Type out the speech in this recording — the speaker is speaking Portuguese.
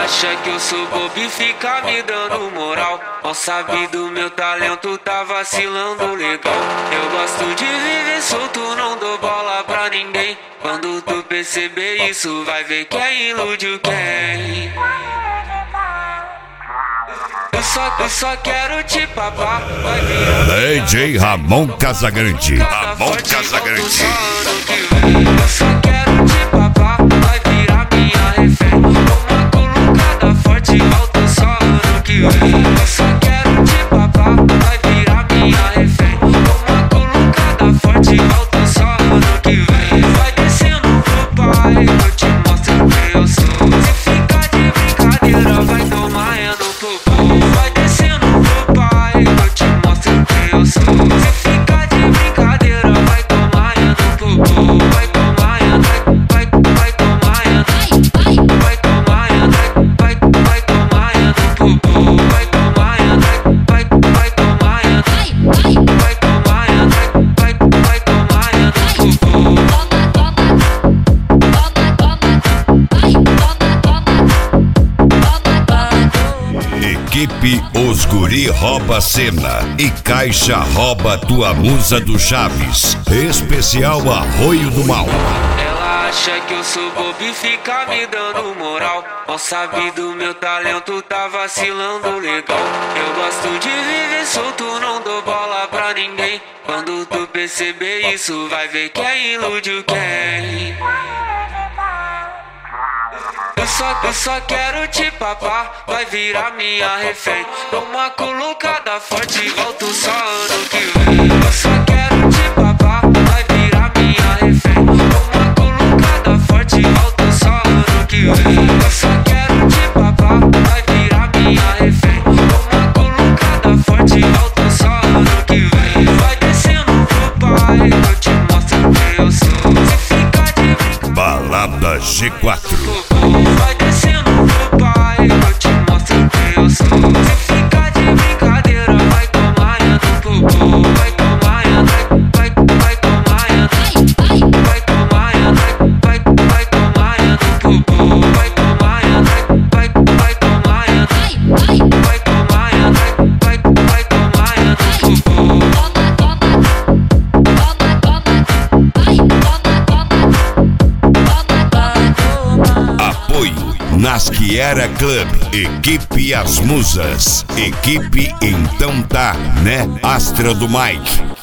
acha que eu sou bobo e fica me dando moral. Mal sabe do meu talento, tá vacilando legal. Eu gosto de viver solto, não dou bola pra ninguém. Quando tu perceber isso, vai ver quem iludiu quem. Eu só quero te papar, vai virar DJ Ramon Casagrande. Ramon Casagrande. Eu só quero te papar, vai virar minha refém. Uma colocada forte, alto só ano que vem. Eu só quero te papar, vai virar minha refém. Uma colocada forte, alto só ano que vem. Vai descendo pro pai, eu te mostro quem eu sou. Se ficar de brincadeira, vai tomar no popô. Vai descendo pro pai, eu te mostro quem eu sou. Se ficar de brincadeira, vai tomar no popô. Vai tomar, vai tomar, vai tomar, vai tomar no popô. Vai tomar, vai tomar, vai tomar, vai tomar no popô. Equipe Os Guri rouba cena e Caixa rouba tua musa do Chaves. Especial Arroio do Mal. Ela acha que eu sou bobo e fica me dando moral. Mal sabe do meu talento, tá vacilando legal. Eu gosto de viver solto, não dou bola pra ninguém. Quando tu perceber isso, vai ver quem iludiu quem. Eu só quero te papar, vai virar minha refém. Uma colocada forte, volto só ano que vem. Eu só quero te papar, vai virar minha refém. Uma colocada forte, volto só ano que vem. Eu só quero te papar, vai virar minha refém. Uma colocada forte, volto só ano que vem. Vai descendo pro pai, eu te mostro quem eu sou. Se ficar de brincadeira, Balada G4. vai descendo pro pai, eu te mostro quem eu sou. Se ficar de brincadeira, vai tomar no popô. Vai tomar, vai tomar, vai tomar, vai tomar no popô. Vai tomar, vai tomar, vai tomar no popô. Apoio Nasciera Club. Equipe As Musas. Equipe Então Tá, né? Astra do Mike.